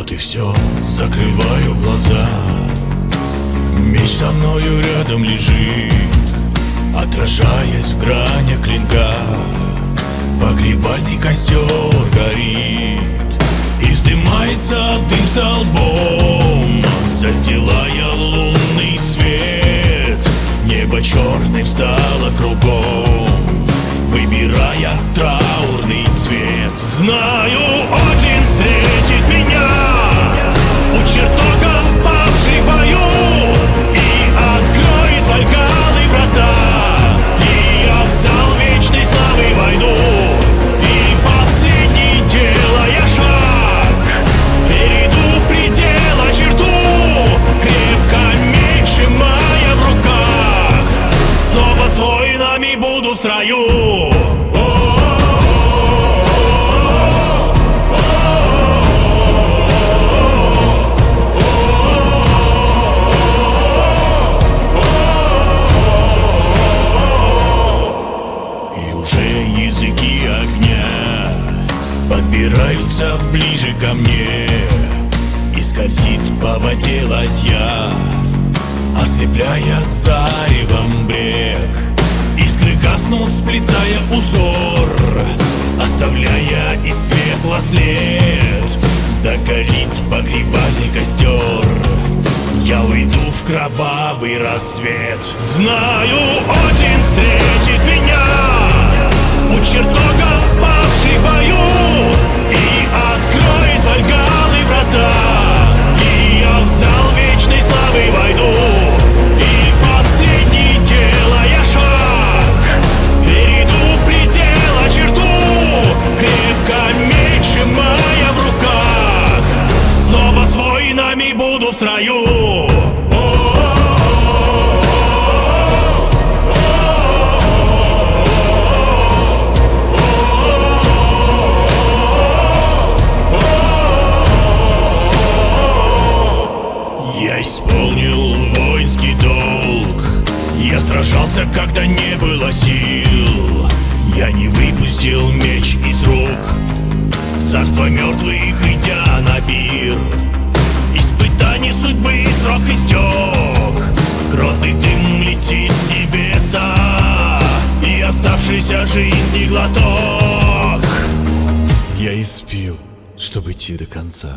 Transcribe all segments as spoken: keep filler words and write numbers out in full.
Вот и все, закрываю глаза. Меч со мною рядом лежит, отражаясь в гранях клинка. Погребальный костер горит, и вздымается дым столбом, застилая лунный свет. Небо черным стало кругом, выбирая траурный цвет. Знаю, один встретит меня у чертога павших в бою и откроет Вальгаллы врата, и я в зал вечной славы войду. И последний, делая шаг, перейду предела черту, крепко меч сжимая в руках, снова с воинами буду в строю. Языки огня подбираются ближе ко мне, и скользит по воде ладья, ослепляя заревом брег. Искры гаснут, сплетая узор, оставляя из пепла след. Догорит погребальный костер, я уйду в кровавый рассвет. Знаю, один встретит меня у чертога павших в бою и откроет Вальгаллы врата, и я в зал вечной славы войду. И последний, делая шаг, перейду предела черту, крепко меч сжимая в руках, снова с воинами буду в строю. Я исполнил воинский долг, я сражался, когда не было сил. Я не выпустил меч из рук, в царство мертвых идя на пир. Испытание судьбы срок истек, грозный дым летит в небеса, и оставшейся жизни глоток я испил, чтобы идти до конца.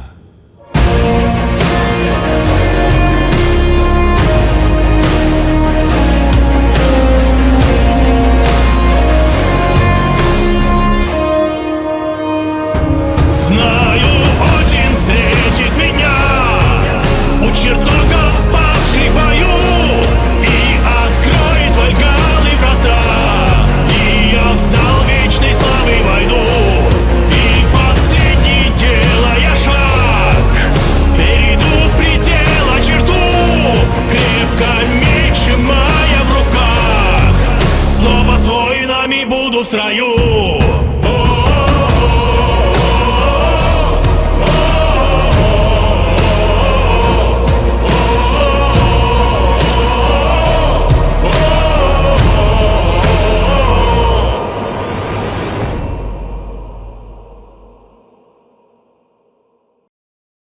Знаю, один встретит меня у чертога